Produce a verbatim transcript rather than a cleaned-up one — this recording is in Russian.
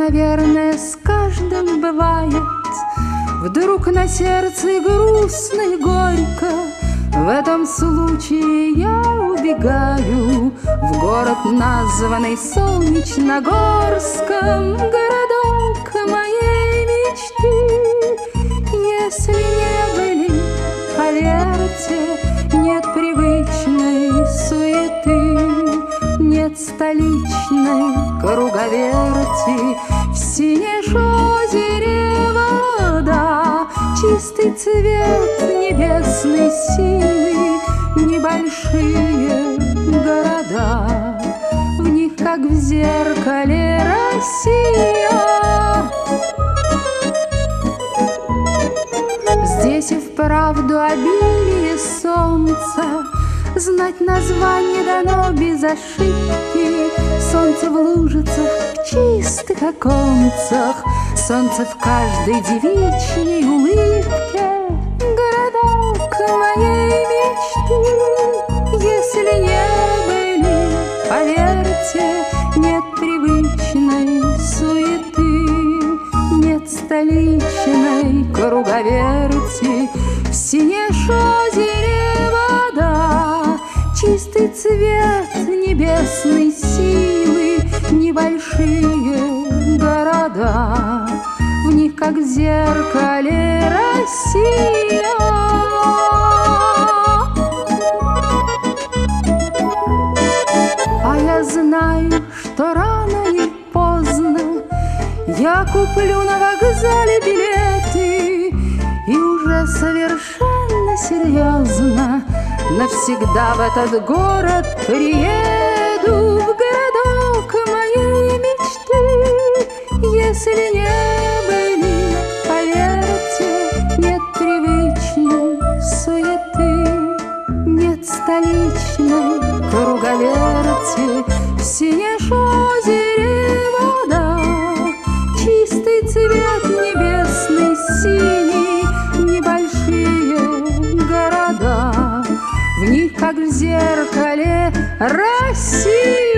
наверное, с каждым бывает. Вдруг на сердце грустно и горько. В этом случае я убегаю в город, названный Солнечногорском, городок моей мечты. Если не были, поверьте, нет привычной суеты, нет столичной круговерти. В синем озере вода, чистый цвет небесной силы, небольшие города, в них, как в зеркале, Россия. Здесь и вправду обилие солнца, знать название дано без ошибки. Солнце в лужицах, в чистых оконцах, солнце в каждой девичьей улыбке. Городок моей мечты. Если не были, поверьте, нет привычной суеты, нет столичной круговерти. В синем озере вода, чистый цвет небесной силы, небольшие города, в них, как в зеркале, Россия. А я знаю, что рано или поздно я куплю на вокзале билеты и уже совершенно серьезно навсегда в этот город приеду, в городок моей мечты. Если не были, поверьте, нет привычной суеты, нет столичной круговерти. В синем озере вода, чистый цвет небесный синий, небольшие города, в них, как в зеркале, Россия.